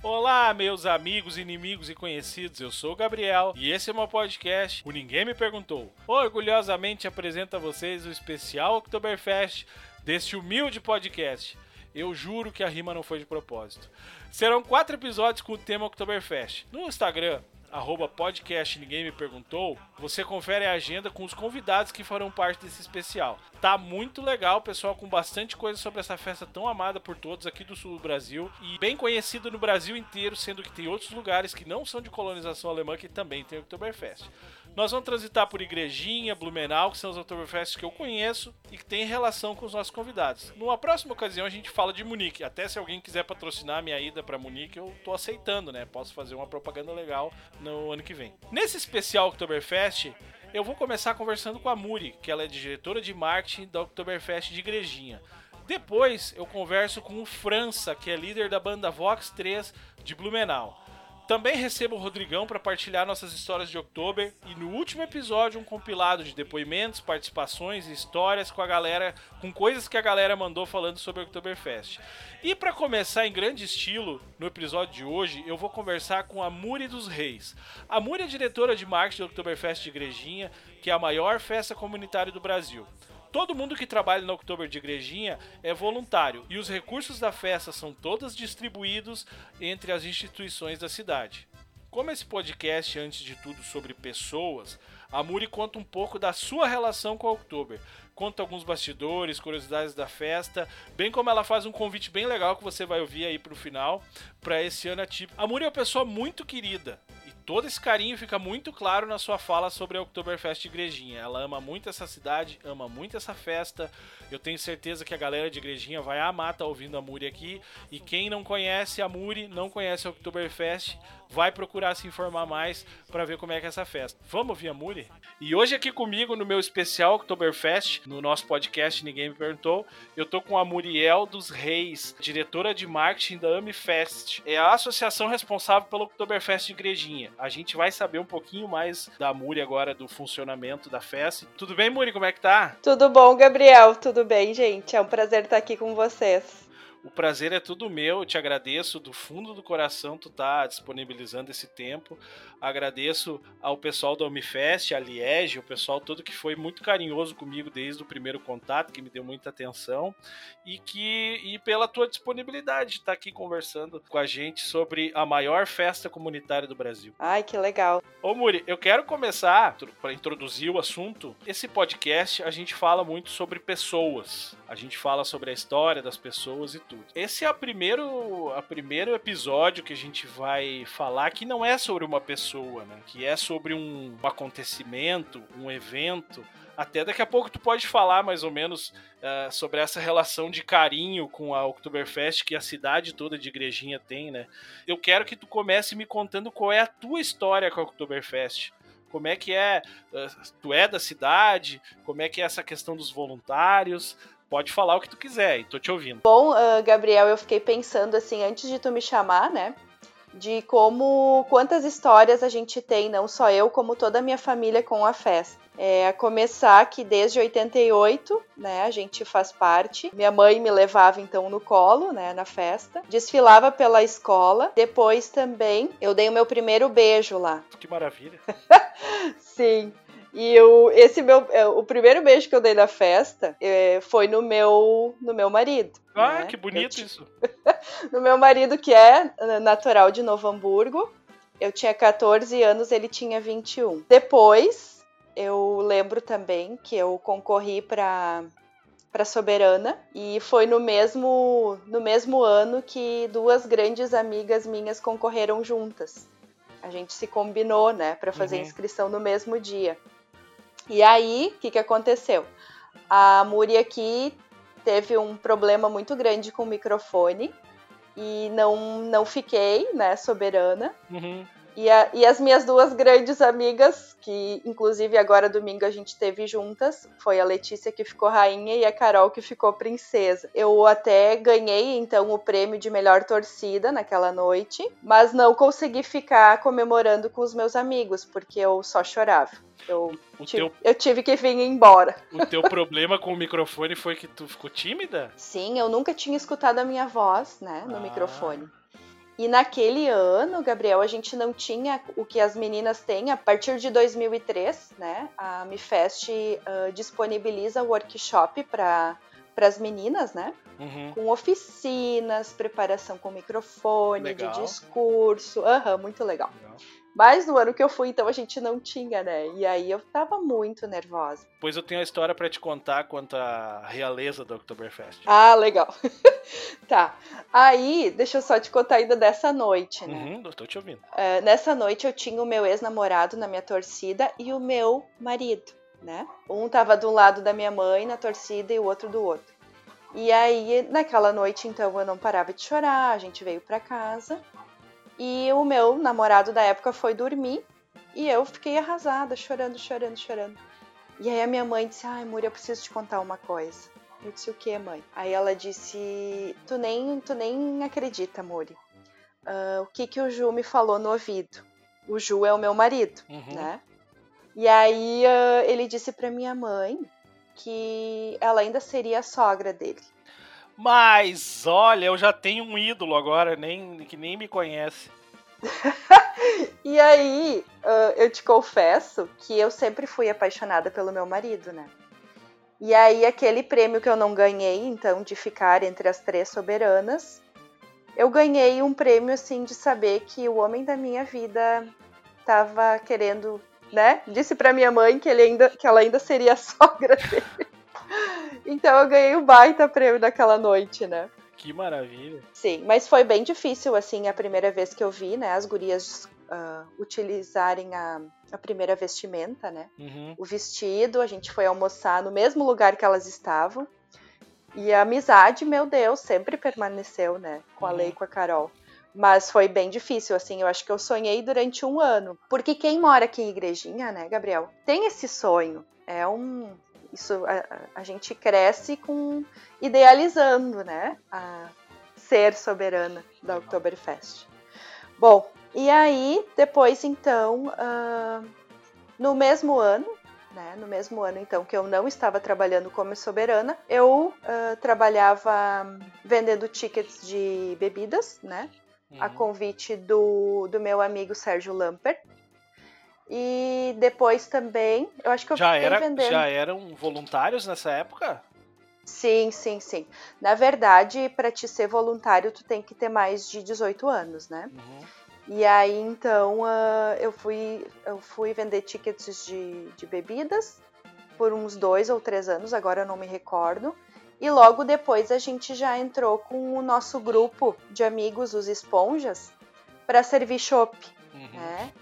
Olá, meus amigos, inimigos e conhecidos, eu sou o Gabriel e esse é o meu podcast, o Ninguém Me Perguntou. Orgulhosamente apresento a vocês o especial Oktoberfest deste humilde podcast. Eu juro que a rima não foi de propósito. Serão 4 episódios com o tema Oktoberfest. No Instagram, @podcast Ninguém Me Perguntou, você confere a agenda com os convidados que farão parte desse especial. Tá muito legal, pessoal, com bastante coisa sobre essa festa tão amada por todos aqui do sul do Brasil e bem conhecida no Brasil inteiro, sendo que tem outros lugares que não são de colonização alemã que também tem o Oktoberfest. Nós vamos transitar por Igrejinha, Blumenau, que são os Oktoberfests que eu conheço e que tem relação com os nossos convidados. Numa próxima ocasião a gente fala de Munique. Até se alguém quiser patrocinar a minha ida para Munique, eu tô aceitando, né? Posso fazer uma propaganda legal no ano que vem. Nesse especial Oktoberfest, eu vou começar conversando com a Muri, que ela é diretora de marketing da Oktoberfest de Igrejinha. Depois eu converso com o França, que é líder da banda Vox 3 de Blumenau. Também recebo o Rodrigão para partilhar nossas histórias de Oktober e no último episódio um compilado de depoimentos, participações e histórias com a galera, com coisas que a galera mandou falando sobre o Oktoberfest. E para começar em grande estilo, no episódio de hoje, eu vou conversar com a Muri dos Reis. A Muri é diretora de marketing do Oktoberfest de Igrejinha, que é a maior festa comunitária do Brasil. Todo mundo que trabalha no Oktober de Igrejinha é voluntário e os recursos da festa são todos distribuídos entre as instituições da cidade. Como esse podcast é, antes de tudo, sobre pessoas, a Muri conta um pouco da sua relação com o Oktober. Conta alguns bastidores, curiosidades da festa, bem como ela faz um convite bem legal que você vai ouvir aí pro final, para esse ano atípico. A Muri é uma pessoa muito querida. Todo esse carinho fica muito claro na sua fala sobre a Oktoberfest de Igrejinha. Ela ama muito essa cidade, ama muito essa festa. Eu tenho certeza que a galera de Igrejinha vai amar estar ouvindo a Muri aqui. E quem não conhece a Muri, não conhece a Oktoberfest, vai procurar se informar mais para ver como é que é essa festa. Vamos ouvir a Muri? E hoje aqui comigo no meu especial Oktoberfest, no nosso podcast Ninguém Me Perguntou, eu tô com a Muriel dos Reis, diretora de marketing da AmiFest. É a associação responsável pelo Oktoberfest de Igrejinha. A gente vai saber um pouquinho mais da Muri agora, do funcionamento da festa. Tudo bem, Muri? Como é que tá? Tudo bom, Gabriel? Tudo bem, gente? É um prazer estar aqui com vocês. O prazer é tudo meu, eu te agradeço do fundo do coração tu tá disponibilizando esse tempo. Agradeço ao pessoal da AmiFest, a Liege, o pessoal todo que foi muito carinhoso comigo desde o primeiro contato, que me deu muita atenção e pela tua disponibilidade de estar aqui conversando com a gente sobre a maior festa comunitária do Brasil. Ai, que legal. Ô Muri, eu quero começar, para introduzir o assunto, esse podcast a gente fala muito sobre pessoas, a gente fala sobre a história das pessoas e tudo. Esse é o primeiro episódio que a gente vai falar que não é sobre uma pessoa, né? Que é sobre um acontecimento, um evento. Até daqui a pouco tu pode falar mais ou menos sobre essa relação de carinho com a Oktoberfest que a cidade toda de Igrejinha tem, né? Eu quero que tu comece me contando qual é a tua história com a Oktoberfest. Como é que é? Tu é da cidade? Como é que é essa questão dos voluntários? Pode falar o que tu quiser, e tô te ouvindo. Bom, Gabriel, eu fiquei pensando assim, antes de tu me chamar, né? De quantas histórias a gente tem, não só eu, como toda a minha família com a festa. A começar que desde 88, né, a gente faz parte. Minha mãe me levava então no colo, né, na festa. Desfilava pela escola. Depois também eu dei o meu primeiro beijo lá. Que maravilha. Sim. E o primeiro beijo que eu dei na festa foi no meu marido. Ah, né? Que bonito isso. No meu marido, que é natural de Novo Hamburgo. Eu tinha 14 anos, ele tinha 21. Depois, eu lembro também que eu concorri para Soberana. E foi no mesmo ano que 2 grandes amigas minhas concorreram juntas. A gente se combinou, né, para fazer inscrição no mesmo dia. E aí, o que aconteceu? A Muri aqui teve um problema muito grande com o microfone e não fiquei, né, soberana. E as minhas 2 grandes amigas, que inclusive agora domingo a gente teve juntas, foi a Letícia que ficou rainha e a Carol que ficou princesa. Eu até ganhei então o prêmio de melhor torcida naquela noite, mas não consegui ficar comemorando com os meus amigos, porque eu só chorava. Eu tive que vir embora. O teu problema com o microfone foi que tu ficou tímida? Sim, eu nunca tinha escutado a minha voz, né, no microfone. E naquele ano, Gabriel, a gente não tinha o que as meninas têm. A partir de 2003, né, a MiFest disponibiliza workshop para as meninas, né? Com oficinas, preparação com microfone, legal. De discurso. Muito legal. Mas no ano que eu fui, então, a gente não tinha, né? E aí eu tava muito nervosa. Pois eu tenho a história pra te contar quanto à realeza do Oktoberfest. Ah, legal. Tá. Aí, deixa eu só te contar ainda dessa noite, né? Eu tô te ouvindo. Nessa noite eu tinha o meu ex-namorado na minha torcida e o meu marido, né? Um tava do lado da minha mãe na torcida e o outro do outro. E aí, naquela noite, então, eu não parava de chorar, a gente veio pra casa. E o meu namorado da época foi dormir e eu fiquei arrasada, chorando. E aí a minha mãe disse, ai, Muri, eu preciso te contar uma coisa. Eu disse, o que, mãe? Aí ela disse, tu nem acredita, Muri. O que o Ju me falou no ouvido? O Ju é o meu marido, né? E aí ele disse pra minha mãe que ela ainda seria a sogra dele. Mas, olha, eu já tenho um ídolo agora, que nem me conhece. E aí, eu te confesso que eu sempre fui apaixonada pelo meu marido, né? E aí, aquele prêmio que eu não ganhei, então, de ficar entre as 3 soberanas, eu ganhei um prêmio, assim, de saber que o homem da minha vida tava querendo, né? Disse pra minha mãe que ela ainda seria a sogra dele. Então eu ganhei um baita prêmio naquela noite, né? Que maravilha. Sim, mas foi bem difícil, assim, a primeira vez que eu vi, né? As gurias utilizarem a primeira vestimenta, né? O vestido, a gente foi almoçar no mesmo lugar que elas estavam. E a amizade, meu Deus, sempre permaneceu, né? Com a Lei e com a Carol. Mas foi bem difícil, assim, eu acho que eu sonhei durante 1 ano. Porque quem mora aqui em Igrejinha, né, Gabriel, tem esse sonho. Isso, a gente cresce idealizando, né, a ser soberana da Oktoberfest. Bom, e aí, depois, então, no mesmo ano, então, que eu não estava trabalhando como soberana, eu trabalhava vendendo tickets de bebidas, né, a convite do meu amigo Sérgio Lamper. E depois também, eu acho que eu fiquei vendendo. Já eram voluntários nessa época? Sim. Na verdade, para te ser voluntário, tu tem que ter mais de 18 anos, né? E aí, então, eu fui vender tickets de bebidas por uns 2 ou 3 anos, agora eu não me recordo. E logo depois a gente já entrou com o nosso grupo de amigos, os Esponjas, para servir chopp, né?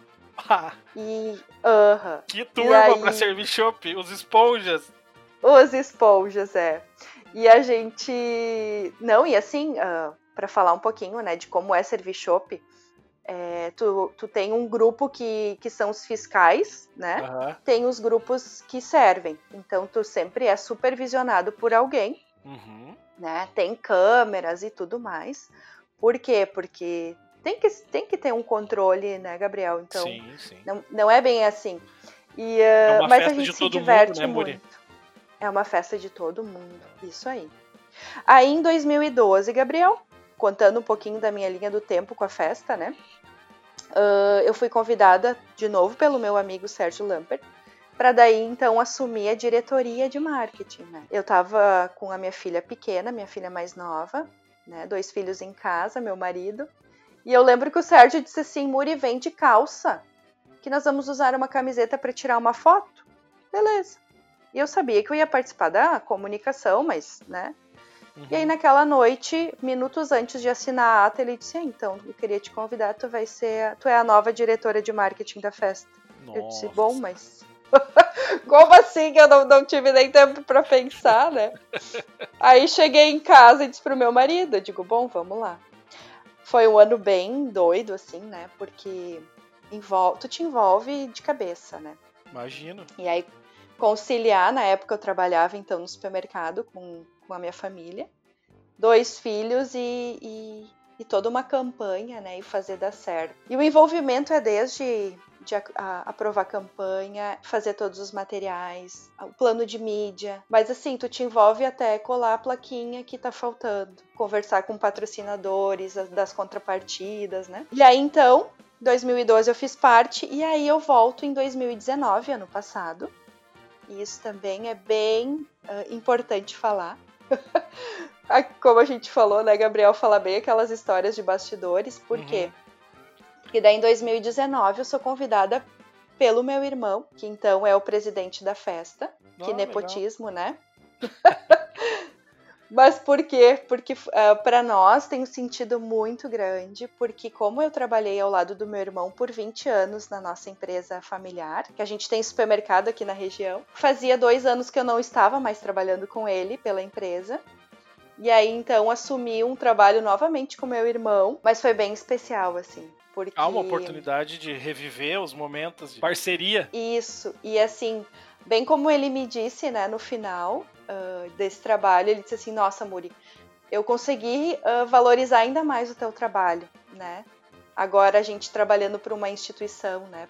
Que turma pra servir chopp, os Esponjas. Os Esponjas, E a gente... Não, e assim, para falar um pouquinho, né, de como é servir chopp, tu tem um grupo que são os fiscais, né? Tem os grupos que servem. Então, tu sempre é supervisionado por alguém, né? Tem câmeras e tudo mais. Por quê? Porque tem que ter um controle, né, Gabriel? Então, sim. Não é bem assim. Mas a gente se diverte muito. Muri? É uma festa de todo mundo. Isso aí. Aí, em 2012, Gabriel, contando um pouquinho da minha linha do tempo com a festa, né? Eu fui convidada de novo pelo meu amigo Sérgio Lamper para daí, então, assumir a diretoria de marketing, né? Eu tava com a minha filha pequena, minha filha mais nova, né? 2 filhos em casa, meu marido. E eu lembro que o Sérgio disse assim, Muri, vem de calça, que nós vamos usar uma camiseta para tirar uma foto. Beleza. E eu sabia que eu ia participar da comunicação, mas, né? E aí, naquela noite, minutos antes de assinar a ata, ele disse, então, eu queria te convidar, tu é a nova diretora de marketing da festa. Nossa. Eu disse, bom, mas... Como assim que eu não tive nem tempo pra pensar, né? Aí cheguei em casa e disse pro meu marido, eu digo, bom, vamos lá. Foi um ano bem doido, assim, né? Porque tu te envolve de cabeça, né? Imagino. E aí, conciliar, na época eu trabalhava, então, no supermercado com a minha família. 2 filhos e toda uma campanha, né? E fazer dar certo. E o envolvimento é desde de aprovar campanha, fazer todos os materiais, o plano de mídia. Mas assim, tu te envolve até colar a plaquinha que tá faltando, conversar com patrocinadores, das contrapartidas, né? E aí então, 2012 eu fiz parte, e aí eu volto em 2019, ano passado. E isso também é bem importante falar. Como a gente falou, né, Gabriel, fala bem aquelas histórias de bastidores. Por quê? Porque daí em 2019 eu sou convidada pelo meu irmão, que então é o presidente da festa. Que nepotismo, legal. Né? Mas por quê? Porque para nós tem um sentido muito grande, porque como eu trabalhei ao lado do meu irmão por 20 anos na nossa empresa familiar, que a gente tem supermercado aqui na região, fazia 2 anos que eu não estava mais trabalhando com ele pela empresa. E aí, então, assumi um trabalho novamente com meu irmão, mas foi bem especial, assim, porque... Há uma oportunidade de reviver os momentos de parceria. Isso, e assim, bem como ele me disse, né, no final desse trabalho, ele disse assim, nossa, Muri, eu consegui valorizar ainda mais o teu trabalho, né? Agora a gente trabalhando para uma instituição, né,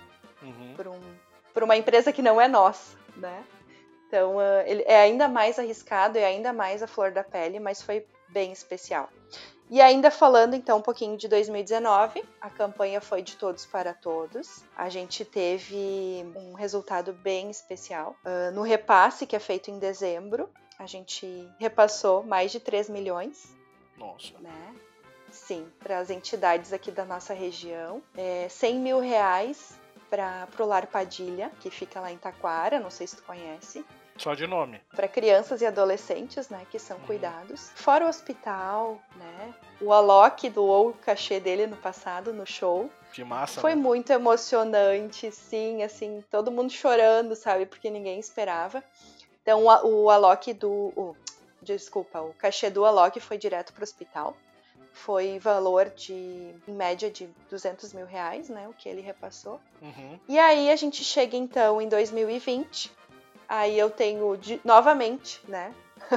por uma empresa que não é nossa, né? Então, ele é ainda mais arriscado, é ainda mais a flor da pele, mas foi bem especial. E ainda falando, então, um pouquinho de 2019, a campanha foi de todos para todos. A gente teve um resultado bem especial. No repasse, que é feito em dezembro, a gente repassou mais de 3 milhões. Nossa. Né? Sim, para as entidades aqui da nossa região. 100 mil reais para o Lar Padilha, que fica lá em Taquara, não sei se tu conhece. Só de nome. Para crianças e adolescentes, né, que são cuidados. Fora o hospital, né, o Alok doou o cachê dele no passado, no show. Que massa, Foi, né? Muito emocionante, sim, assim, todo mundo chorando, sabe, porque ninguém esperava. Então, o Alok o cachê do Alok foi direto para o hospital. Foi valor em média de 200 mil reais, né, o que ele repassou. E aí a gente chega, então, em 2020... Aí eu tenho, novamente, né,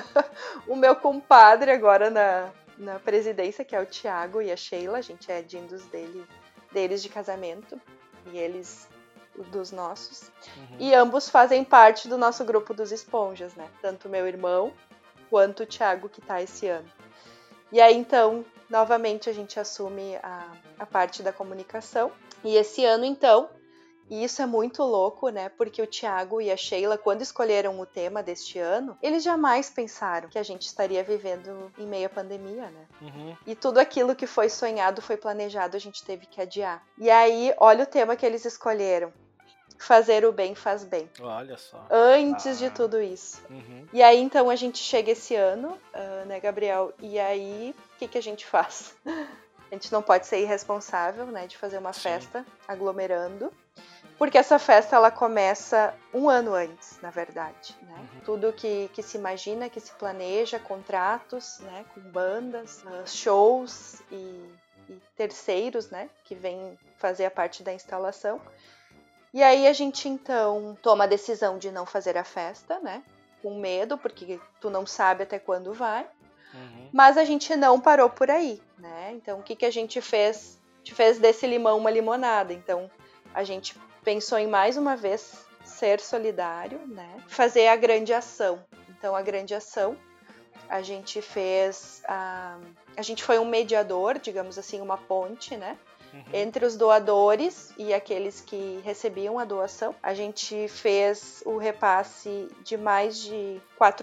o meu compadre agora na presidência, que é o Thiago e a Sheila. A gente é dindos deles de casamento e eles dos nossos. E ambos fazem parte do nosso grupo dos esponjas, né? Tanto o meu irmão quanto o Thiago, que tá esse ano. E aí, então, novamente a gente assume a parte da comunicação. E esse ano, então... E isso é muito louco, né? Porque o Thiago e a Sheila, quando escolheram o tema deste ano, eles jamais pensaram que a gente estaria vivendo em meio à pandemia, né? E tudo aquilo que foi sonhado, foi planejado, a gente teve que adiar. E aí, olha o tema que eles escolheram. Fazer o bem faz bem. Olha só. Antes de tudo isso. E aí, então, a gente chega esse ano, né, Gabriel? E aí, o que a gente faz? A gente não pode ser irresponsável, né, de fazer uma festa aglomerando. Porque essa festa, ela começa 1 ano antes, na verdade, né? Tudo que se imagina, que se planeja, contratos, né? Com bandas, shows e terceiros, né? Que vêm fazer a parte da instalação. E aí a gente, então, toma a decisão de não fazer a festa, né? Com medo, porque tu não sabe até quando vai. Mas a gente não parou por aí, né? Então, o que a gente fez? A gente fez desse limão uma limonada. Então, a gente pensou em, mais uma vez, ser solidário, né? Fazer a grande ação. Então, a grande ação, a gente fez... A gente foi um mediador, digamos assim, uma ponte, né? Entre os doadores e aqueles que recebiam a doação. A gente fez o repasse de mais de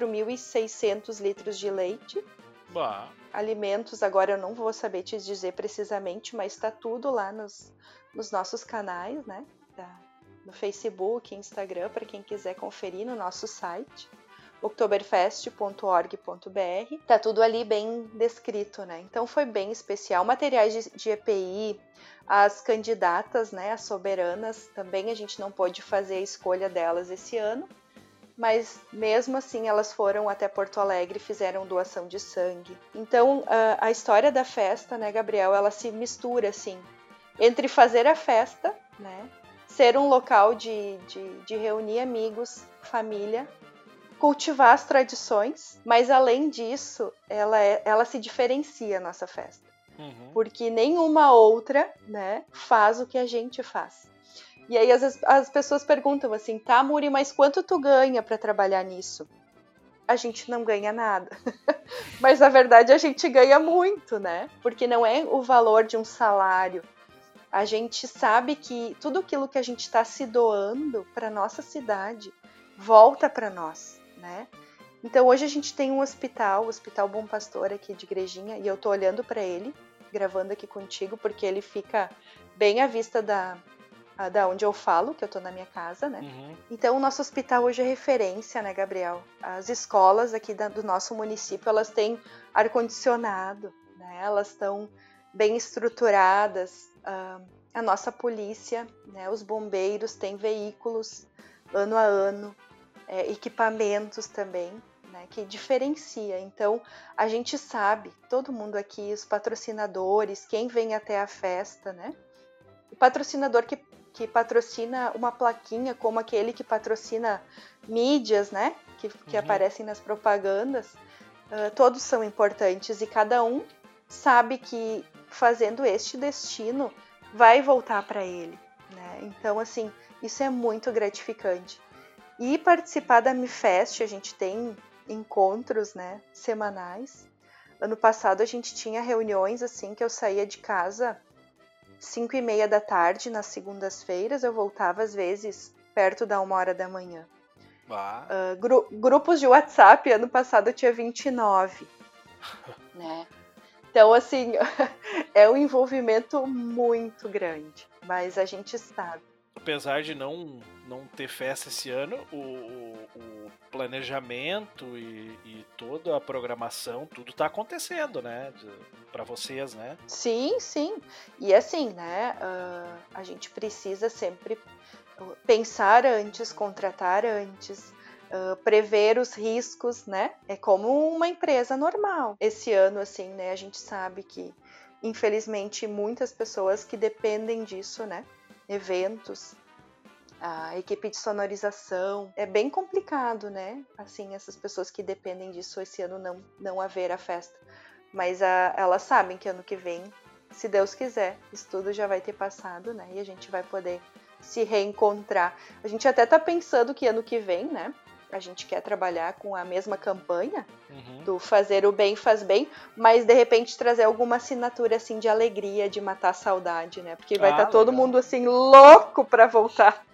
4.600 litros de leite. Bah. Alimentos, agora eu não vou saber te dizer precisamente, mas está tudo lá nos nossos canais, né? No Facebook, Instagram, para quem quiser conferir, no nosso site, oktoberfest.org.br. Tá tudo ali bem descrito, né? Então foi bem especial. Materiais de EPI, as candidatas, né, as soberanas, também a gente não pôde fazer a escolha delas esse ano, mas mesmo assim elas foram até Porto Alegre e fizeram doação de sangue. Então a história da festa, né, Gabriel, ela se mistura assim, entre fazer a festa, né, ser um local de reunir amigos, família, cultivar as tradições, mas além disso, ela se diferencia, a nossa festa. Porque nenhuma outra, né, faz o que a gente faz. E aí as pessoas perguntam assim, tá, Muri, mas quanto tu ganha para trabalhar nisso? A gente não ganha nada. Mas na verdade a gente ganha muito, né? Porque não é o valor de um salário. A gente sabe que tudo aquilo que a gente está se doando para nossa cidade volta para nós, né? Então hoje a gente tem um hospital, o Hospital Bom Pastor aqui de Igrejinha, e eu tô olhando para ele, gravando aqui contigo, porque ele fica bem à vista da onde eu falo, que eu tô na minha casa, né? Uhum. Então o nosso hospital hoje é referência, né, Gabriel? As escolas aqui do nosso município, elas têm ar-condicionado, né? Elas estão bem estruturadas. A nossa polícia, né? Os bombeiros têm veículos ano a ano, equipamentos também, né? Que diferencia. Então a gente sabe, todo mundo aqui, os patrocinadores, quem vem até a festa, né? O patrocinador que patrocina uma plaquinha, como aquele que patrocina mídias, né? Que aparecem nas propagandas, todos são importantes e cada um sabe que fazendo este destino vai voltar para ele, né? Então, assim, isso é muito gratificante. E participar da MiFest, a gente tem encontros, né, semanais. Ano passado a gente tinha reuniões, assim, que eu saía de casa 5:30 da tarde, nas segundas-feiras, eu voltava às vezes perto da 1h da manhã. Grupos de WhatsApp, ano passado eu tinha 29, né? Então, assim, é um envolvimento muito grande, mas a gente sabe. Apesar de não ter festa esse ano, o planejamento e toda a programação, tudo tá acontecendo, né? Para vocês, né? Sim, sim. E assim, né? A gente precisa sempre pensar antes, contratar antes, prever os riscos, né? É como uma empresa normal. Esse ano, assim, né? A gente sabe que, infelizmente, muitas pessoas que dependem disso, né? Eventos, a equipe de sonorização, é bem complicado, né? Assim, essas pessoas que dependem disso, esse ano não haver a festa. Mas elas sabem que ano que vem, se Deus quiser, isso tudo já vai ter passado, né? E a gente vai poder se reencontrar. A gente até tá pensando que ano que vem, né? A gente quer trabalhar com a mesma campanha do fazer o bem faz bem, mas de repente trazer alguma assinatura assim de alegria, de matar a saudade, né? Porque vai estar todo mundo assim louco pra voltar.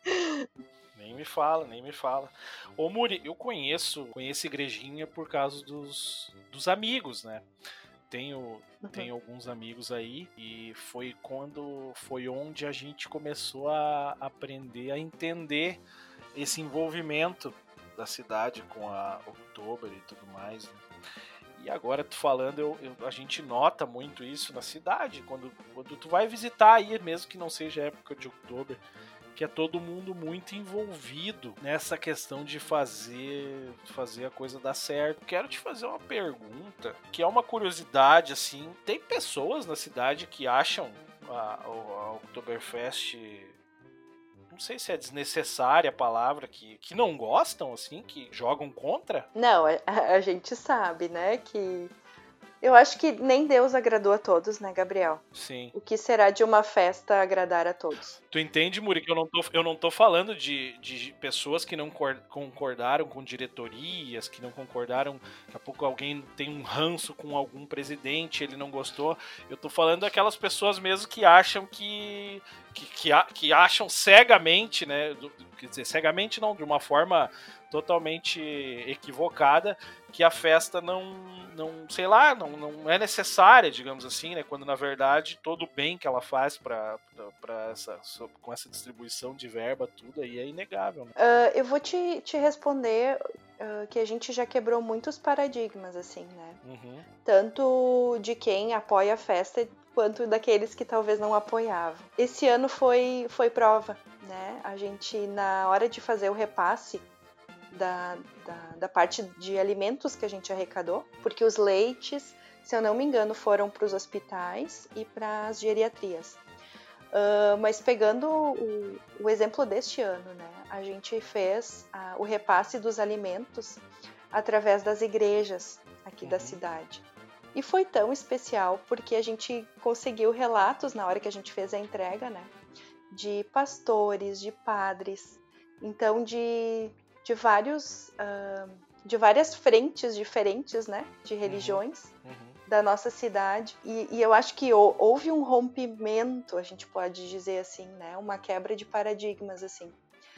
Nem me fala. Ô Muri, eu conheço Igrejinha por causa dos amigos, né? Tenho alguns amigos aí e foi onde a gente começou a aprender a entender esse envolvimento da cidade com a Oktober e tudo mais, né? E agora tu falando, a gente nota muito isso na cidade, quando tu vai visitar aí, mesmo que não seja época de Oktober, que é todo mundo muito envolvido nessa questão de fazer a coisa dar certo. Quero te fazer uma pergunta, que é uma curiosidade, assim. Tem pessoas na cidade que acham a Oktoberfest, não sei se é desnecessária a palavra, que não gostam, assim, que jogam contra? Não, a gente sabe, né, que eu acho que nem Deus agradou a todos, né, Gabriel? Sim. O que será de uma festa agradar a todos? Tu entende, Muri, que eu não tô falando de pessoas que não concordaram com diretorias, que não concordaram, daqui a pouco alguém tem um ranço com algum presidente, ele não gostou. Eu tô falando daquelas pessoas mesmo que acham que acham cegamente, né? Quer dizer, cegamente não, de uma forma totalmente equivocada, que a festa sei lá, não é necessária, digamos assim, né? Quando na verdade todo o bem que ela faz com essa distribuição de verba, tudo aí é inegável, né? Eu vou te responder que a gente já quebrou muitos paradigmas, assim, né? Tanto de quem apoia a festa quanto daqueles que talvez não apoiavam. Esse ano foi prova, né? A gente, na hora de fazer o repasse da parte de alimentos que a gente arrecadou, porque os leites, se eu não me engano, foram para os hospitais e para as geriatrias. Mas pegando o exemplo deste ano, né, a gente fez o repasse dos alimentos através das igrejas aqui da cidade. E foi tão especial porque a gente conseguiu relatos na hora que a gente fez a entrega, né, de pastores, de padres, então de várias frentes diferentes, né, de religiões da nossa cidade. E eu acho que houve um rompimento, a gente pode dizer assim, né, uma quebra de paradigmas, assim.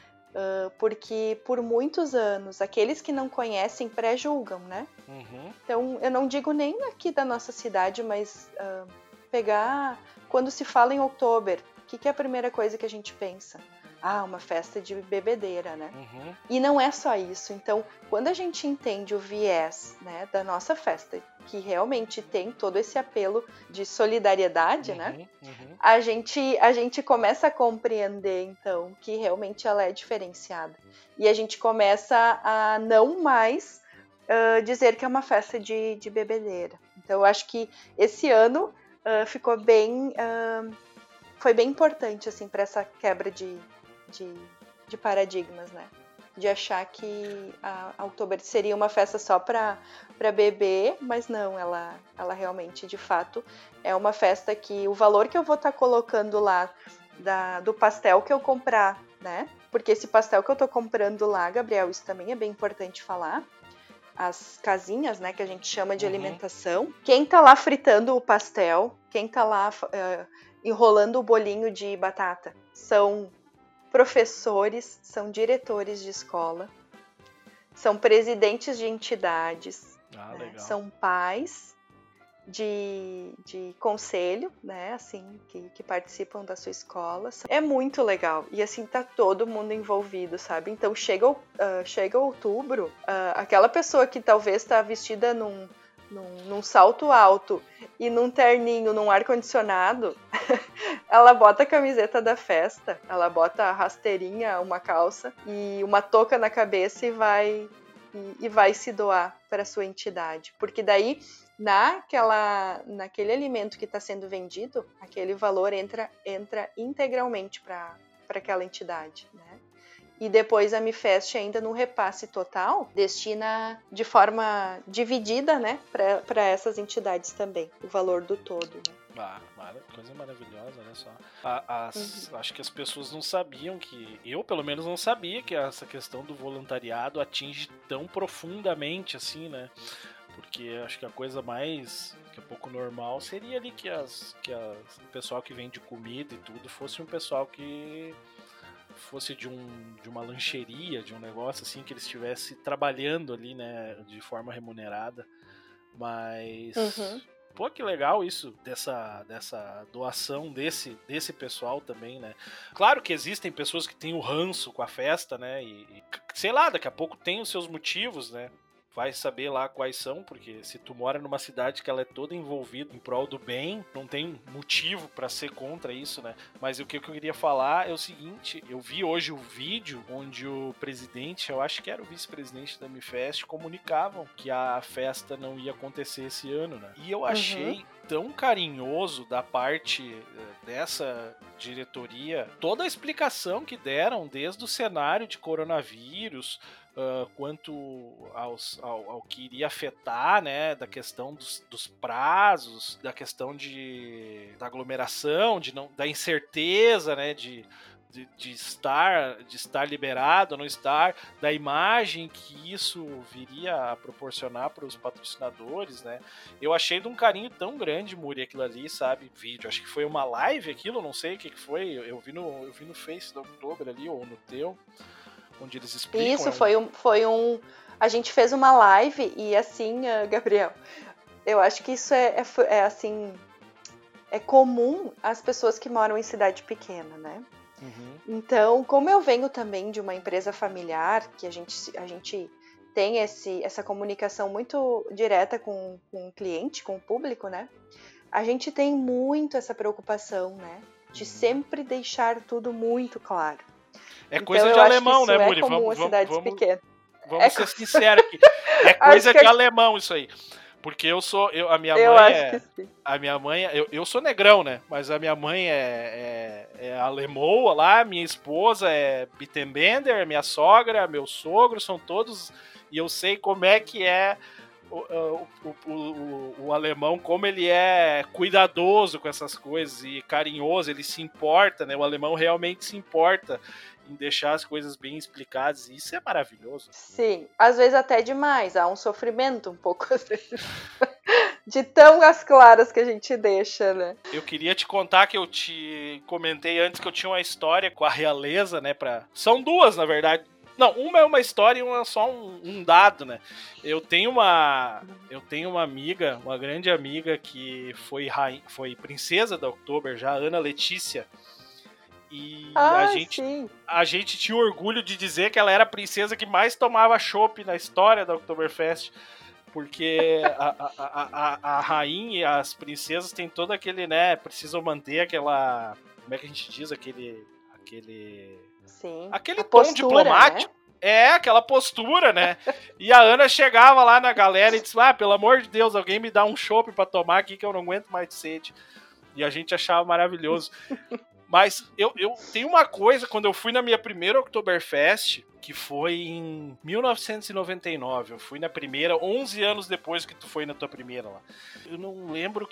Porque por muitos anos, aqueles que não conhecem pré-julgam, né? Então, eu não digo nem aqui da nossa cidade, mas pegar... Quando se fala em outubro, o que é a primeira coisa que a gente pensa? Uma festa de bebedeira, né? E não é só isso. Então, quando a gente entende o viés, né, da nossa festa, que realmente tem todo esse apelo de solidariedade, né? A gente começa a compreender, então, que realmente ela é diferenciada. E a gente começa a não mais dizer que é uma festa de bebedeira. Então, eu acho que esse ano ficou bem... foi bem importante, assim, para essa quebra de paradigmas, né? De achar que a outubro seria uma festa só para beber, mas não, ela realmente, de fato, é uma festa que o valor que eu vou estar colocando lá do pastel que eu comprar, né? Porque esse pastel que eu tô comprando lá, Gabriel, isso também é bem importante falar, as casinhas, né, que a gente chama de alimentação, quem tá lá fritando o pastel, quem tá lá enrolando o bolinho de batata, são professores, são diretores de escola, são presidentes de entidades, né? São pais de conselho, né, assim, que participam da sua escola. É muito legal. E assim, tá todo mundo envolvido, sabe? Então chega outubro, aquela pessoa que talvez tá vestida num salto alto e num terninho, num ar-condicionado, ela bota a camiseta da festa, ela bota a rasteirinha, uma calça e uma touca na cabeça e vai se doar para a sua entidade. Porque daí, naquele alimento que está sendo vendido, aquele valor entra integralmente para aquela entidade, né? E depois a MiFest, ainda no repasse total, destina de forma dividida, né, para essas entidades também, o valor do todo. Né? Coisa maravilhosa, olha só. Acho que as pessoas não sabiam eu pelo menos não sabia que essa questão do voluntariado atinge tão profundamente assim, né? Porque acho que a coisa mais, que é pouco normal, seria ali que o pessoal que vende comida e tudo fosse um pessoal que fosse de uma lancheria, de um negócio assim, que eles estivessem trabalhando ali, né, de forma remunerada. Mas pô, que legal isso, dessa doação desse pessoal também, né? Claro que existem pessoas que têm o ranço com a festa, né? E sei lá, daqui a pouco tem os seus motivos, né? Vai saber lá quais são, porque se tu mora numa cidade que ela é toda envolvida em prol do bem, não tem motivo pra ser contra isso, né? Mas o que eu queria falar é o seguinte, eu vi hoje o vídeo onde o presidente, eu acho que era o vice-presidente da MiFest, comunicavam que a festa não ia acontecer esse ano, né? E eu achei tão carinhoso da parte dessa diretoria, toda a explicação que deram desde o cenário de coronavírus, quanto ao que iria afetar, né, da questão dos prazos, da questão da aglomeração, da incerteza, né, de estar liberado ou não estar, da imagem que isso viria a proporcionar para os patrocinadores, né? Eu achei de um carinho tão grande, Muri, aquilo ali, sabe? Vídeo, acho que foi uma live aquilo, não sei o que foi, eu vi no Face do Outubro ali, ou no teu, onde eles explicam. Isso, foi um... A gente fez uma live e assim, Gabriel, eu acho que isso é assim... É comum às pessoas que moram em cidade pequena, né? Então, como eu venho também de uma empresa familiar, que a gente tem essa comunicação muito direta com o cliente, com o público, né? A gente tem muito essa preocupação, né? De sempre deixar tudo muito claro. É coisa então, de alemão, né, Muri? Vamos ser sinceros aqui. É coisa de alemão isso aí. Porque eu sou negrão, né? Mas a minha mãe é alemoa lá, minha esposa é Bittenbender, minha sogra, meu sogro, são todos, e eu sei como é que é o alemão, como ele é cuidadoso com essas coisas e carinhoso, ele se importa, né? O alemão realmente se importa em deixar as coisas bem explicadas, e isso é maravilhoso. Sim, às vezes até demais, há um sofrimento um pouco às vezes, de tão às claras que a gente deixa, né? Eu queria te contar que eu te comentei antes que eu tinha uma história com a realeza, né? São duas, na verdade. Não, uma é uma história e uma é só um dado, né? Eu tenho uma amiga, uma grande amiga que foi princesa da Oktober já, Ana Letícia. E a gente tinha orgulho de dizer que ela era a princesa que mais tomava chopp na história da Oktoberfest. Porque a rainha e as princesas têm todo aquele, né? Precisam manter aquela. Como é que a gente diz? Aquele tom postura, diplomático. Né? É, aquela postura, né? E a Ana chegava lá na galera e disse: pelo amor de Deus, alguém me dá um chopp pra tomar aqui que eu não aguento mais de sede. E a gente achava maravilhoso. Mas eu tenho uma coisa, quando eu fui na minha primeira Oktoberfest, que foi em 1999, eu fui na primeira, 11 anos depois que tu foi na tua primeira lá. Eu não lembro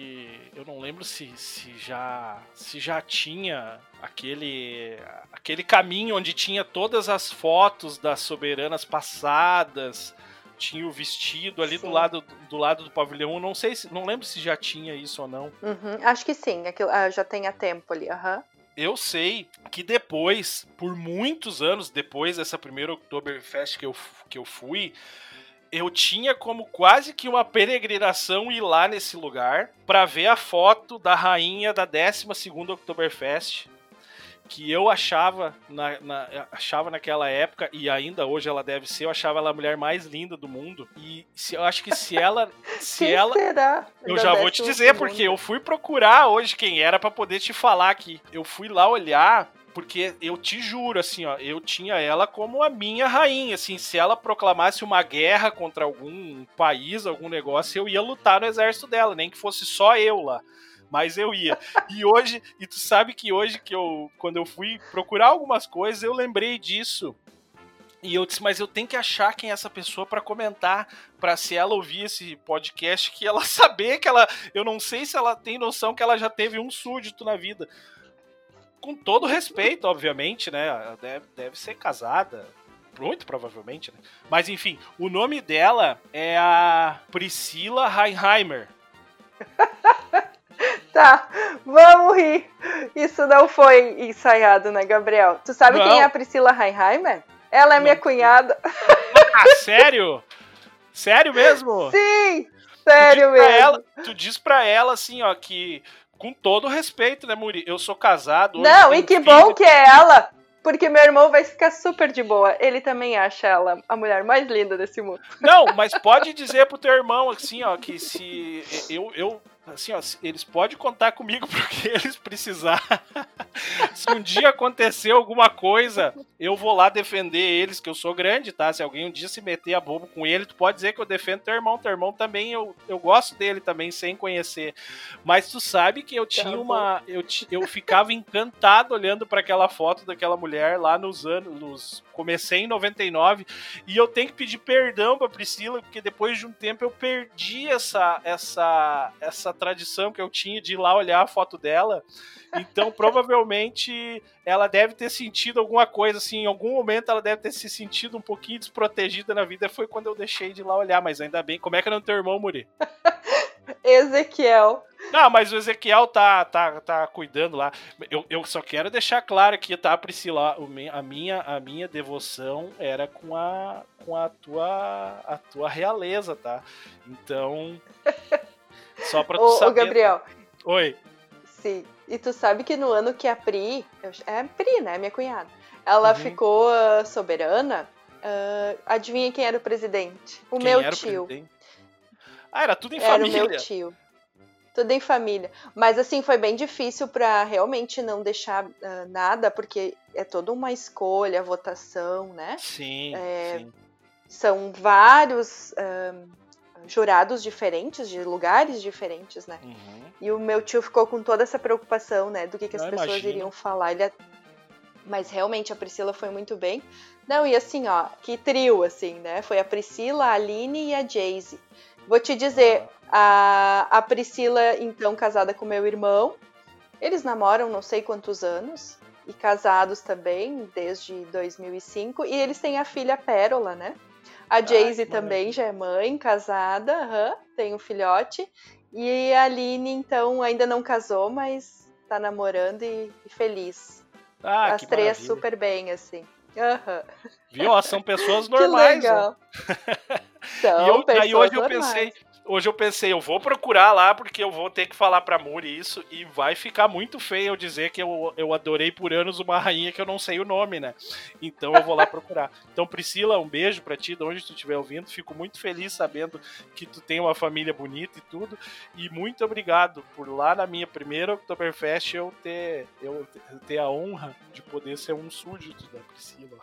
se já tinha aquele caminho onde tinha todas as fotos das soberanas passadas, tinha o vestido ali do lado do pavilhão. Não lembro se já tinha isso ou não. Acho que sim, já tem há tempo ali. Eu sei que depois, por muitos anos depois dessa primeira Oktoberfest que eu fui, eu tinha como quase que uma peregrinação ir lá nesse lugar para ver a foto da rainha da 12ª Oktoberfest, que eu achava naquela época, e ainda hoje ela deve ser, eu achava ela a mulher mais linda do mundo. E eu acho que se ela... será? Eu já vou te dizer, porque eu fui procurar hoje quem era pra poder te falar aqui. Eu fui lá olhar, porque eu te juro, assim, ó, eu tinha ela como a minha rainha, assim, se ela proclamasse uma guerra contra algum país, algum negócio, eu ia lutar no exército dela, nem que fosse só eu lá. Mas eu ia. E tu sabe que hoje, quando eu fui procurar algumas coisas, eu lembrei disso. E eu disse, mas eu tenho que achar quem é essa pessoa pra comentar, pra se ela ouvir esse podcast, que ela saber que ela... Eu não sei se ela tem noção que ela já teve um súdito na vida. Com todo respeito, obviamente, né? Ela deve ser casada. Muito provavelmente, né? Mas enfim, o nome dela é a Priscila Reinheimer. Tá, vamos rir. Isso não foi ensaiado, né, Gabriel? Tu sabe quem é a Priscila Reinheimer? Ela é minha cunhada. Sério? Sério mesmo? Sim, sério mesmo. Tu diz pra ela, assim, ó, que com todo respeito, né, Muri? Eu sou casado. Não, e que bom que é ela, porque meu irmão vai ficar super de boa. Ele também acha ela a mulher mais linda desse mundo. Não, mas pode dizer pro teu irmão, assim, ó, que se assim, ó, eles podem contar comigo porque eles precisar. Se um dia acontecer alguma coisa, eu vou lá defender eles, que eu sou grande, tá? Se alguém um dia se meter a bobo com ele, tu pode dizer que eu defendo teu irmão. Teu irmão também, eu gosto dele também, sem conhecer. Mas tu sabe que eu tinha eu ficava encantado olhando para aquela foto daquela mulher lá comecei em 99, e eu tenho que pedir perdão pra Priscila, porque depois de um tempo eu perdi essa tradição que eu tinha de ir lá olhar a foto dela. Então provavelmente ela deve ter sentido alguma coisa, assim, em algum momento ela deve ter se sentido um pouquinho desprotegida na vida. Foi quando eu deixei de ir lá olhar, mas ainda bem. Como é que era o teu irmão, Muri? Ezequiel. Não, mas o Ezequiel tá cuidando lá. Eu só quero deixar claro aqui, tá, Priscila? A minha devoção era com a tua realeza, tá? Então, só pra tu saber. Ô, Gabriel. Tá? Oi. Sim. E tu sabe que no ano que a Pri, né, minha cunhada, ela ficou soberana, adivinha quem era o presidente? O meu tio. Era tudo em família. Era o meu tio. Tudo em família. Mas assim, foi bem difícil pra realmente não deixar nada, porque é toda uma escolha, votação, né? Sim, sim. São vários jurados diferentes, de lugares diferentes, né? E o meu tio ficou com toda essa preocupação, né? Do que as pessoas iriam falar. Mas realmente a Priscila foi muito bem. Não, e assim, ó, que trio, assim, né? Foi a Priscila, a Aline e a Jayce. Vou te dizer, a Priscila, então, casada com meu irmão, eles namoram não sei quantos anos, e casados também, desde 2005, e eles têm a filha Pérola, né? A Jayce também já é mãe, casada, tem um filhote, e a Aline, então, ainda não casou, mas tá namorando e feliz. As que três maravilha. Super bem, assim. Uhum. Viu? Ó, são pessoas normais. Que legal. São pessoas aí hoje normais. eu pensei, eu vou procurar lá porque eu vou ter que falar pra Muri isso e vai ficar muito feio eu dizer que eu adorei por anos uma rainha que eu não sei o nome, né? Então eu vou lá procurar. Então, Priscila, um beijo pra ti, de onde tu estiver ouvindo. Fico muito feliz sabendo que tu tem uma família bonita e tudo. E muito obrigado por lá na minha primeira Oktoberfest eu ter a honra de poder ser um súdito da Priscila.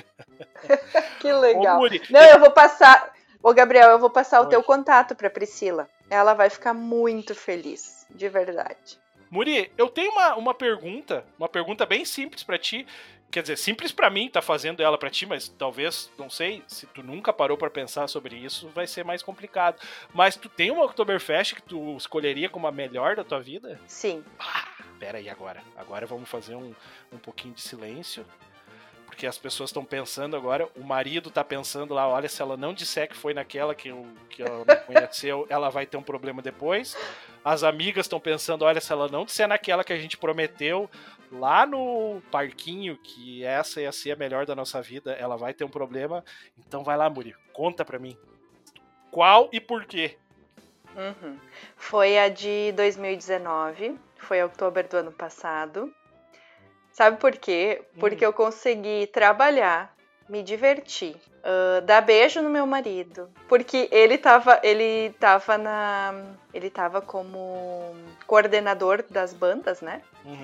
Que legal. Ô, Muri, não, eu vou passar... Ô, Gabriel, eu vou passar o teu contato pra Priscila. Ela vai ficar muito feliz, de verdade. Muri, eu tenho uma pergunta bem simples pra ti. Quer dizer, simples pra mim, tá fazendo ela pra ti, mas talvez, não sei, se tu nunca parou pra pensar sobre isso, vai ser mais complicado. Mas tu tem uma Oktoberfest que tu escolheria como a melhor da tua vida? Sim. Pera aí agora. Agora vamos fazer um pouquinho de silêncio. Porque as pessoas estão pensando agora, o marido tá pensando lá, olha, se ela não disser que foi naquela que ela me conheceu, ela vai ter um problema depois. As amigas estão pensando, olha, se ela não disser naquela que a gente prometeu lá no parquinho, que essa ia ser a melhor da nossa vida, ela vai ter um problema. Então vai lá, Muri, conta pra mim. Qual e por quê? Foi a de 2019, foi outubro do ano passado. Sabe por quê? Porque eu consegui trabalhar, me divertir, dar beijo no meu marido. Porque ele tava como coordenador das bandas, né?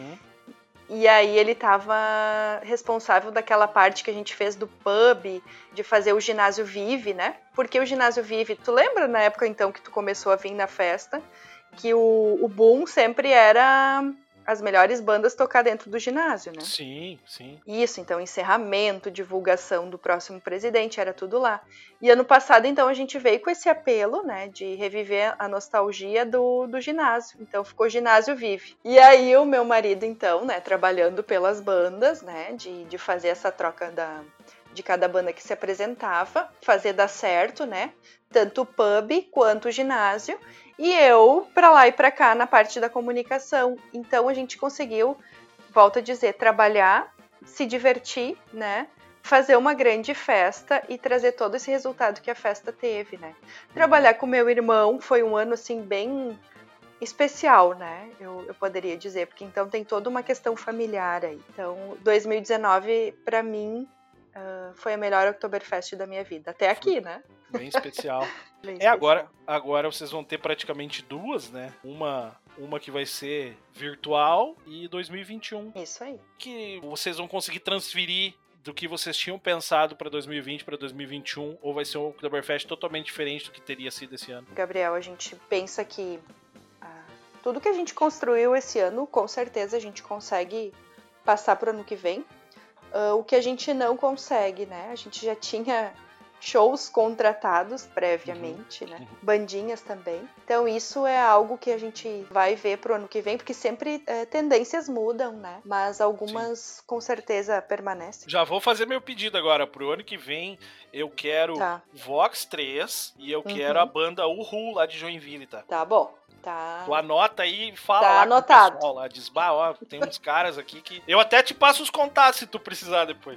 E aí ele tava responsável daquela parte que a gente fez do pub, de fazer o ginásio Vive, né? Porque o ginásio Vive, tu lembra na época então que tu começou a vir na festa, que o boom sempre era as melhores bandas tocar dentro do ginásio, né? Sim, sim. Isso, então encerramento, divulgação do próximo presidente, era tudo lá. E ano passado, então, a gente veio com esse apelo, né, de reviver a nostalgia do ginásio. Então ficou Ginásio Vive. E aí o meu marido, então, né, trabalhando pelas bandas, né, de fazer essa troca de cada banda que se apresentava, fazer dar certo, né, tanto o pub quanto o ginásio. E eu, pra lá e pra cá, na parte da comunicação. Então, a gente conseguiu, volto a dizer, trabalhar, se divertir, né? Fazer uma grande festa e trazer todo esse resultado que a festa teve, né? Trabalhar com meu irmão foi um ano, assim, bem especial, né? Eu poderia dizer, porque então tem toda uma questão familiar aí. Então, 2019, pra mim, foi a melhor Oktoberfest da minha vida. Até aqui, né? Bem especial. Bem especial. Agora vocês vão ter praticamente duas, né? Uma que vai ser virtual e 2021. Isso aí. Que vocês vão conseguir transferir do que vocês tinham pensado para 2020 para 2021, ou vai ser um Oktoberfest totalmente diferente do que teria sido esse ano? Gabriel, a gente pensa que tudo que a gente construiu esse ano, com certeza a gente consegue passar para o ano que vem. O que a gente não consegue, né? A gente já tinha shows contratados previamente, né? Bandinhas também. Então isso é algo que a gente vai ver pro ano que vem, porque sempre tendências mudam, né? Mas algumas com certeza permanecem. Já vou fazer meu pedido agora. Pro ano que vem eu quero Vox 3 e eu quero a banda Uhu lá de Joinville, tá? Tá bom. Tá. Tu anota aí e fala lá anotado. Com o pessoal lá. Diz, ó, tem uns caras aqui que... Eu até te passo os contatos se tu precisar depois.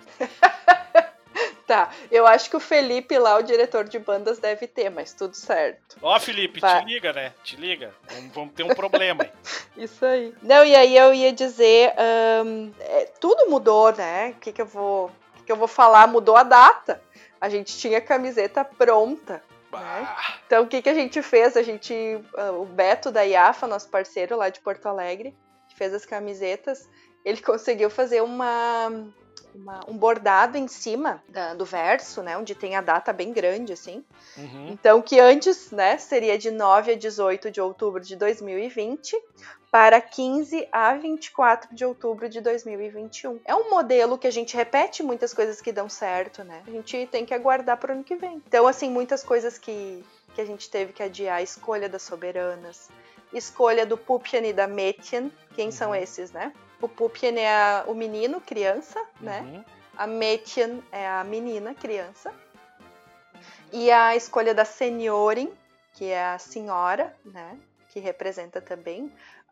Tá, eu acho que o Felipe lá, o diretor de bandas, deve ter, mas tudo certo. Ó, Felipe, te liga, né? Te liga. Vamos ter um problema aí. Isso aí. Não, e aí eu ia dizer, tudo mudou, né? O que eu vou falar? Mudou a data. A gente tinha camiseta pronta. Né? Então, o que a gente fez? O Beto da IAFA, nosso parceiro lá de Porto Alegre, que fez as camisetas, ele conseguiu fazer um bordado em cima do verso, né, onde tem a data bem grande, assim. Então, que antes, né, seria de 9 a 18 de outubro de 2020, para 15 a 24 de outubro de 2021. É um modelo que a gente repete muitas coisas que dão certo, né? A gente tem que aguardar para o ano que vem. Então, assim, muitas coisas que a gente teve que adiar. A escolha das soberanas, escolha do Pupjan e da Mädchen. Quem são esses, né? O Pupjan é o menino, criança, né? A Mädchen é a menina, criança. E a escolha da Seniorin, que é a senhora, né? Que representa também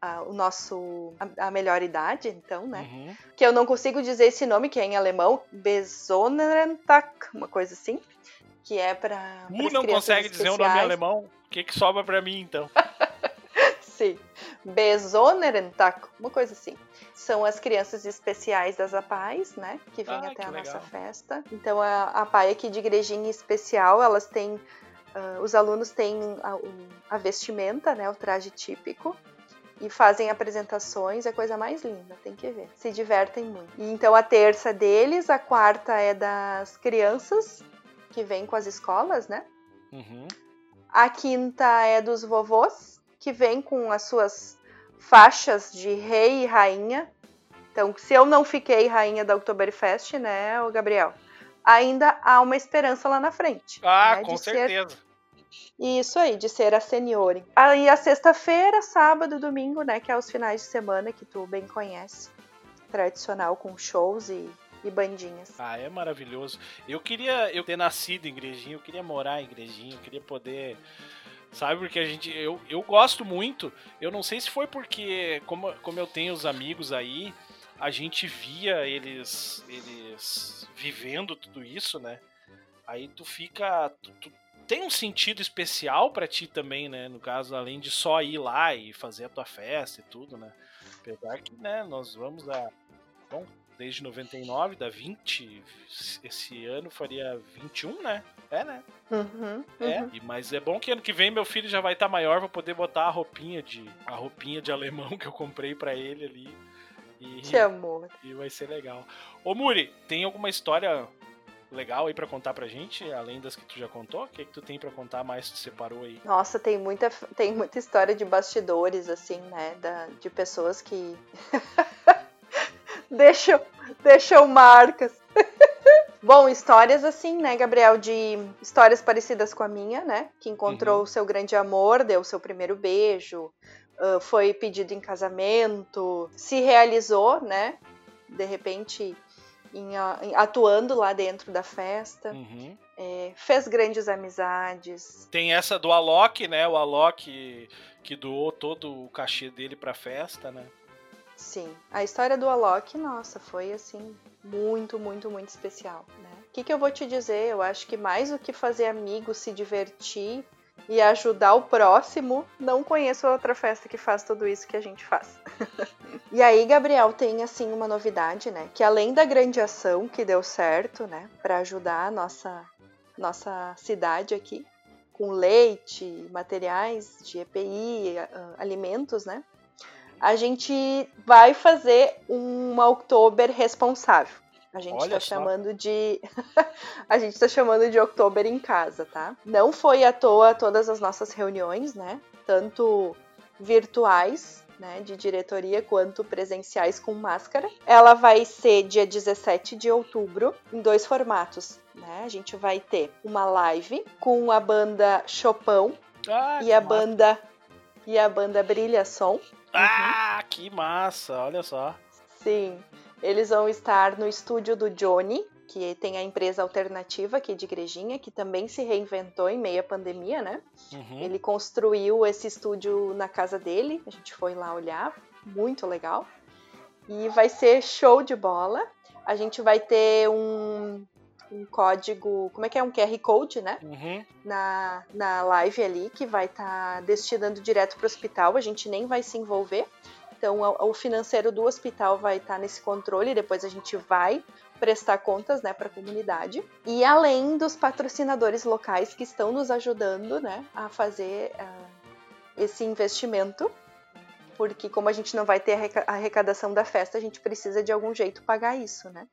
a melhor idade, então, né? Que eu não consigo dizer esse nome, que é em alemão, Besonderentag, uma coisa assim, que é para não consegue dizer o nome em alemão? O que sobra para mim, então? Sim, Besonderentag, uma coisa assim. São as crianças especiais das APAES, né? Que vêm até a nossa festa. Então, a APAE aqui de Igrejinha Especial, elas têm... os alunos têm a vestimenta, né? O traje típico. E fazem apresentações, é a coisa mais linda, tem que ver. Se divertem muito. E, então, a terça é deles, a quarta é das crianças, que vêm com as escolas, né? A quinta é dos vovôs, que vêm com as suas faixas de rei e rainha. Então, se eu não fiquei rainha da Oktoberfest, né, o Gabriel? Ainda há uma esperança lá na frente. Ah, né, com certeza. Isso aí, de ser a Seniorin. Aí a sexta-feira, sábado, domingo, né, que é os finais de semana que tu bem conhece. Tradicional, com shows e bandinhas. Ah, é maravilhoso. Eu queria ter nascido em Igrejinha, eu queria morar em Igrejinha, eu queria poder... Sabe, porque eu gosto muito, eu não sei se foi porque, como eu tenho os amigos aí, a gente via eles vivendo tudo isso, né? Aí tu fica... Tu tem um sentido especial pra ti também, né? No caso, além de só ir lá e fazer a tua festa e tudo, né? Apesar que, né, nós vamos bom, desde 99, dá 20, esse ano faria 21, né? É, né? Mas é bom que ano que vem meu filho já vai estar maior, vou poder botar a roupinha de alemão que eu comprei pra ele ali. Que amor. E vai ser legal. Ô Muri, tem alguma história legal aí pra contar pra gente, além das que tu já contou? O que tu tem pra contar mais que tu separou aí? Nossa, tem muita história de bastidores, assim, né? De pessoas que deixam marcas. Bom, histórias assim, né, Gabriel, de histórias parecidas com a minha, né, que encontrou o seu grande amor, deu o seu primeiro beijo, foi pedido em casamento, se realizou, né, de repente atuando lá dentro da festa, fez grandes amizades. Tem essa do Alok, né, o Alok que doou todo o cachê dele pra festa, né. Sim, a história do Alok, nossa, foi assim... muito, muito, muito especial, né? O que eu vou te dizer? Eu acho que mais do que fazer amigos, se divertir e ajudar o próximo, não conheço outra festa que faz tudo isso que a gente faz. E aí, Gabriel, tem assim uma novidade, né? Que além da grande ação que deu certo, né? Para ajudar a nossa cidade aqui, com leite, materiais de EPI, alimentos, né? A gente vai fazer uma Oktober responsável. A gente está chamando de a gente tá chamando de Oktober em casa, tá? Não foi à toa todas as nossas reuniões, né? Tanto virtuais, né, de diretoria, quanto presenciais com máscara. Ela vai ser dia 17 de outubro, em 2 formatos, né? A gente vai ter uma live com a banda Chopão e a banda Brilha Som. Ah, que massa, olha só. Sim, eles vão estar no estúdio do Johnny, que tem a empresa alternativa aqui de Igrejinha, que também se reinventou em meio à pandemia, né? Ele construiu esse estúdio na casa dele, a gente foi lá olhar, muito legal. E vai ser show de bola. A gente vai ter um código, como é que é? Um QR Code, né? Na live ali, que vai estar destinando direto para o hospital, a gente nem vai se envolver. Então, o financeiro do hospital vai estar nesse controle, depois a gente vai prestar contas, né, para a comunidade. E além dos patrocinadores locais que estão nos ajudando, né, a fazer esse investimento, porque como a gente não vai ter a arrecadação da festa, a gente precisa de algum jeito pagar isso, né?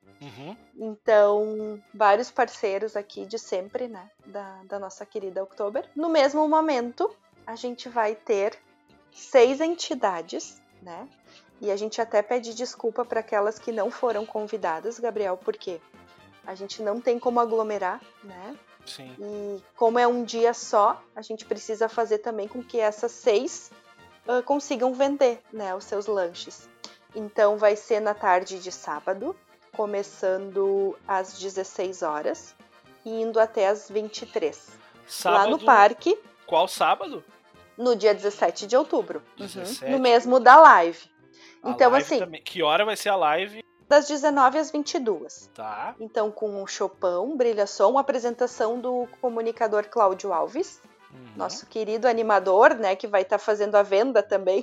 Então, vários parceiros aqui de sempre, né, da nossa querida Oktober. No mesmo momento, a gente vai ter 6 entidades né? E a gente até pede desculpa para aquelas que não foram convidadas, Gabriel, porque a gente não tem como aglomerar, né? Sim. E como é um dia só, a gente precisa fazer também com que essas 6 consigam vender, né, os seus lanches. Então vai ser na tarde de sábado, começando às 16 horas e indo até às 23. Sábado, lá no parque. Qual sábado? No dia 17 de outubro. 17. No mesmo da live. A então, live assim... também. Que hora vai ser a live? Das 19 às 22. Tá. Então, com o Chopão, Brilhação, apresentação do comunicador Cláudio Alves, nosso querido animador, né, que vai estar fazendo a venda também,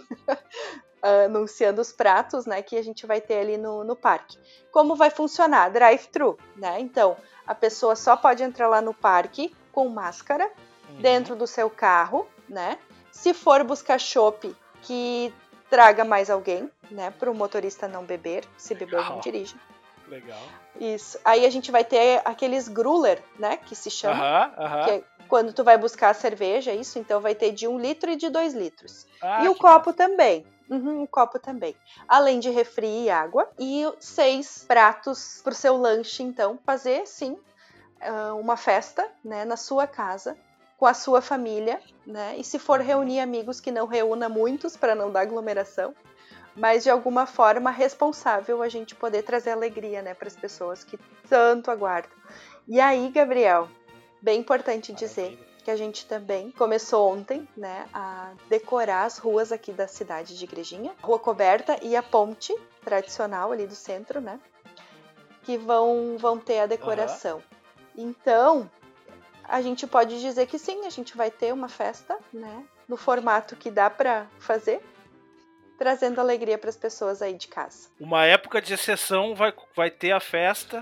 anunciando os pratos, né, que a gente vai ter ali no parque. Como vai funcionar? Drive-thru, né? Então, a pessoa só pode entrar lá no parque com máscara, dentro do seu carro, né? Se for buscar chopp, que traga mais alguém, né, para o motorista não beber, se beber não dirige. Legal. Isso. Aí a gente vai ter aqueles growler, né, que se chama, que é quando tu vai buscar a cerveja, isso, então vai ter de 1 litro e de 2 litros. E o copo também. O copo também. Além de refri e água. E 6 pratos pro seu lanche, então, fazer, sim, uma festa, né, na sua casa, com a sua família, né? E se for reunir amigos, que não reúna muitos para não dar aglomeração, mas de alguma forma responsável a gente poder trazer alegria, né, para as pessoas que tanto aguardam. E aí, Gabriel, bem importante dizer que a gente também começou ontem, né, a decorar as ruas aqui da cidade de Igrejinha, a Rua Coberta e a ponte tradicional ali do centro, né, que vão ter a decoração. Então, a gente pode dizer que sim, a gente vai ter uma festa, né, no formato que dá para fazer, trazendo alegria para as pessoas aí de casa. Uma época de exceção vai ter a festa,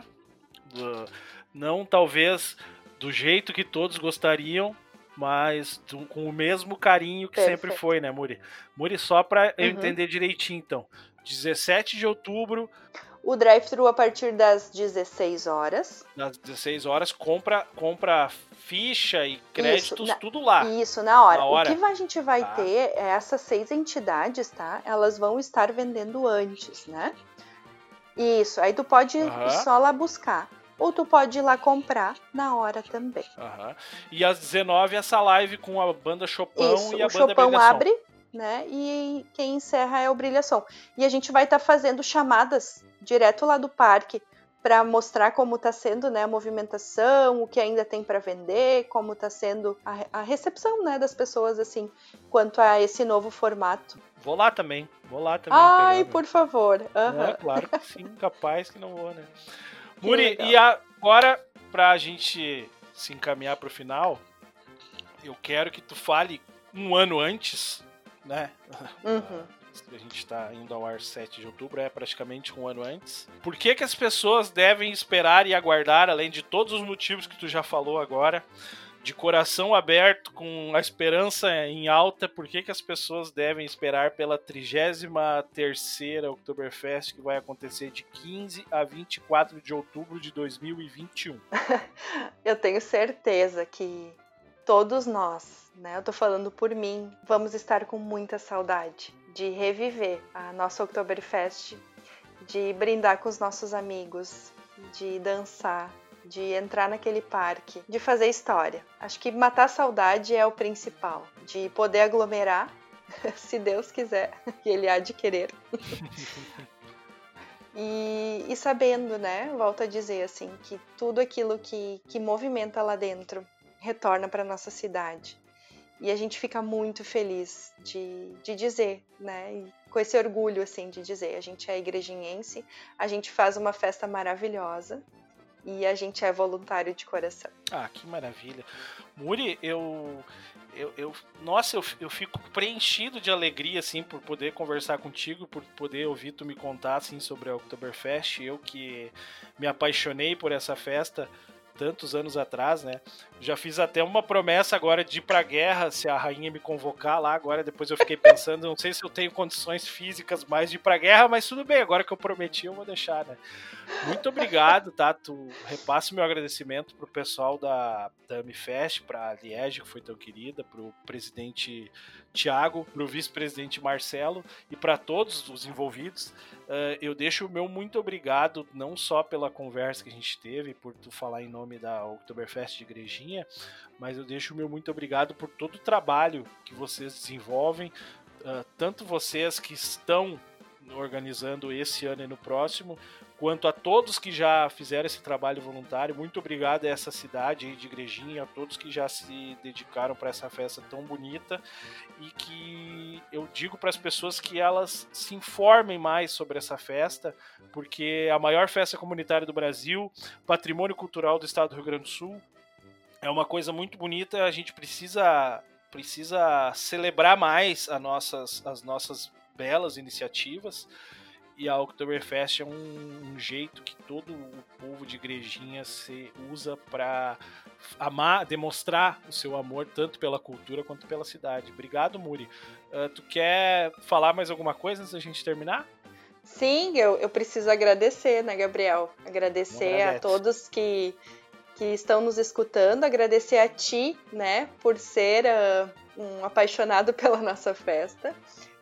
não talvez do jeito que todos gostariam, mas com o mesmo carinho que sempre foi, né, Muri? Muri, só para eu entender direitinho, então. 17 de outubro... O drive-thru a partir das 16 horas. Das 16 horas, compra ficha e créditos, tudo lá. Isso, na hora. O que a gente vai ter é essas 6 entidades, tá? Elas vão estar vendendo antes, né? Isso, aí tu pode ir só lá buscar. Ou tu pode ir lá comprar na hora também. E às 19 essa live com a banda Chopão e a banda Brilhação. O Chopão abre, né? E quem encerra é o Brilhação. E a gente vai estar fazendo chamadas direto lá do parque para mostrar como está sendo, né, a movimentação, o que ainda tem para vender, como está sendo a recepção, né, das pessoas assim, quanto a esse novo formato. Vou lá também. Ai, por favor. Claro que sim, capaz que não vou, né? Muri, e agora, pra gente se encaminhar pro final, eu quero que tu fale um ano antes, né? A gente está indo ao ar 7 de outubro, é praticamente um ano antes. Por que as pessoas devem esperar e aguardar, além de todos os motivos que tu já falou agora, de coração aberto, com a esperança em alta, por que as pessoas devem esperar pela 33ª Oktoberfest, que vai acontecer de 15 a 24 de outubro de 2021? Eu tenho certeza que todos nós, né, eu tô falando por mim, vamos estar com muita saudade de reviver a nossa Oktoberfest, de brindar com os nossos amigos, de dançar, de entrar naquele parque, de fazer história. Acho que matar a saudade é o principal, de poder aglomerar, se Deus quiser, que Ele há de querer. E sabendo, né, volto a dizer assim, que tudo aquilo que movimenta lá dentro retorna para nossa cidade. E a gente fica muito feliz de dizer, né, e com esse orgulho assim de dizer, a gente é igrejinhense, a gente faz uma festa maravilhosa e a gente é voluntário de coração. Ah, que maravilha. Muri, eu fico preenchido de alegria, assim, por poder conversar contigo, por poder ouvir tu me contar, assim, sobre a Oktoberfest. Eu que me apaixonei por essa festa tantos anos atrás, né? Já fiz até uma promessa agora de ir pra guerra, se a rainha me convocar lá agora. Depois eu fiquei pensando, não sei se eu tenho condições físicas mais de ir pra guerra, mas tudo bem, agora que eu prometi eu vou deixar, né? Muito obrigado, tá? Tu repassa o meu agradecimento pro pessoal da AmiFest, pra Liege, que foi tão querida, pro presidente Thiago, pro vice-presidente Marcelo e para todos os envolvidos. Eu deixo o meu muito obrigado, não só pela conversa que a gente teve, por tu falar em nome da Oktoberfest de Igrejinha, mas eu deixo o meu muito obrigado por todo o trabalho que vocês desenvolvem, tanto vocês que estão organizando esse ano e no próximo, quanto a todos que já fizeram esse trabalho voluntário. Muito obrigado a essa cidade aí de Igrejinha, a todos que já se dedicaram para essa festa tão bonita, e que eu digo para as pessoas que elas se informem mais sobre essa festa, porque é a maior festa comunitária do Brasil, patrimônio cultural do estado do Rio Grande do Sul, é uma coisa muito bonita. A gente precisa celebrar mais as nossas belas iniciativas, e a Oktoberfest é um jeito que todo o povo de Igrejinha se usa para amar, demonstrar o seu amor tanto pela cultura quanto pela cidade. Obrigado, Muri. Tu quer falar mais alguma coisa antes da gente terminar? Sim, eu preciso agradecer, né, Gabriel? Agradecer a todos que estão nos escutando, agradecer a ti, né, por ser um apaixonado pela nossa festa.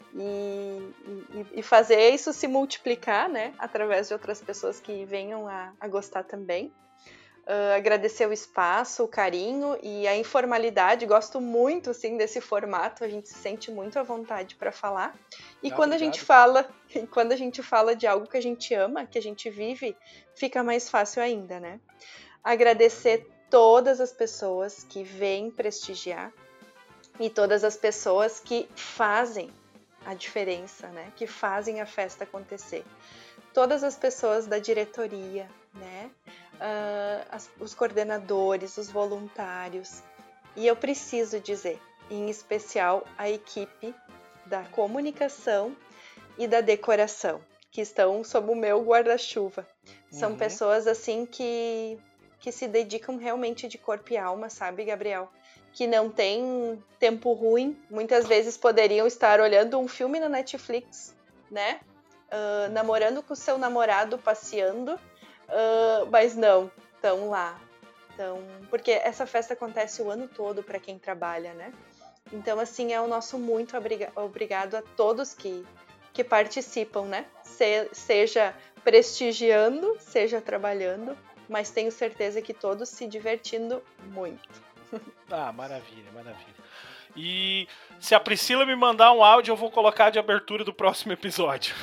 E fazer isso se multiplicar, né, através de outras pessoas que venham a gostar também. Agradecer o espaço, o carinho e a informalidade. Gosto muito, assim, desse formato. A gente se sente muito à vontade para falar. E quando a gente fala de algo que a gente ama, que a gente vive, fica mais fácil ainda, né? Agradecer todas as pessoas que vêm prestigiar e todas as pessoas que fazem a diferença, né? Que fazem a festa acontecer. Todas as pessoas da diretoria, né? Os coordenadores, os voluntários. E eu preciso dizer, em especial, a equipe da comunicação e da decoração, que estão sob o meu guarda-chuva. São pessoas, assim, que se dedicam realmente de corpo e alma, sabe, Gabriel? Que não tem tempo ruim, muitas vezes poderiam estar olhando um filme na Netflix, né? Namorando com o seu namorado, passeando, mas não, estão lá. Porque essa festa acontece o ano todo para quem trabalha, né? Então, assim, é o nosso muito obrigado a todos que participam, né? Seja prestigiando, seja trabalhando, mas tenho certeza que todos se divertindo muito. Ah, maravilha, maravilha. E se a Priscila me mandar um áudio, eu vou colocar de abertura do próximo episódio.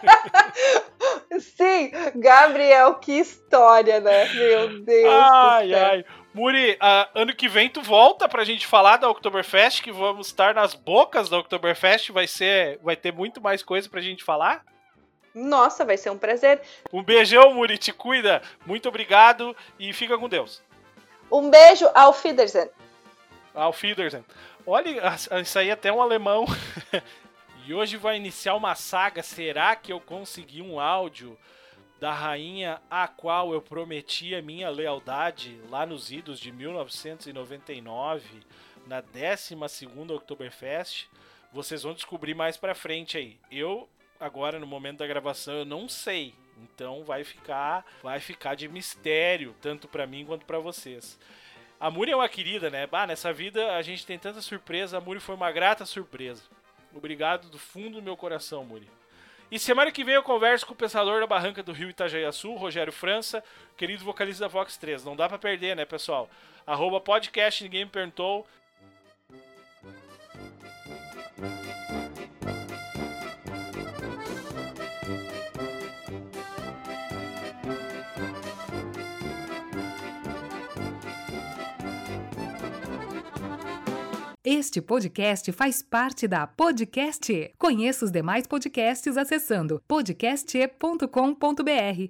Sim, Gabriel, que história, né? Meu Deus do céu. Ai. Muri, ano que vem tu volta pra gente falar da Oktoberfest, que vamos estar nas bocas da Oktoberfest, vai ter muito mais coisa pra gente falar? Nossa, vai ser um prazer. Um beijão, Muri, te cuida. Muito obrigado e fica com Deus. Um beijo, auf Wiedersehen. Auf Wiedersehen. Olha, isso aí é até um alemão. E hoje vai iniciar uma saga. Será que eu consegui um áudio da rainha a qual eu prometi a minha lealdade lá nos idos de 1999, na 12ª Oktoberfest? Vocês vão descobrir mais pra frente aí. Eu, agora, no momento da gravação, eu não sei. Então vai ficar de mistério, tanto pra mim quanto pra vocês. A Muri é uma querida, né? Nessa vida a gente tem tanta surpresa, a Muri foi uma grata surpresa. Obrigado do fundo do meu coração, Muri. E semana que vem eu converso com o pensador da Barranca do Rio Itajaiaçu, Rogério França, querido vocalista da Vox 3. Não dá pra perder, né, pessoal? @podcast, ninguém me perguntou. Este podcast faz parte da Podcast E. Conheça os demais podcasts acessando podcast.com.br.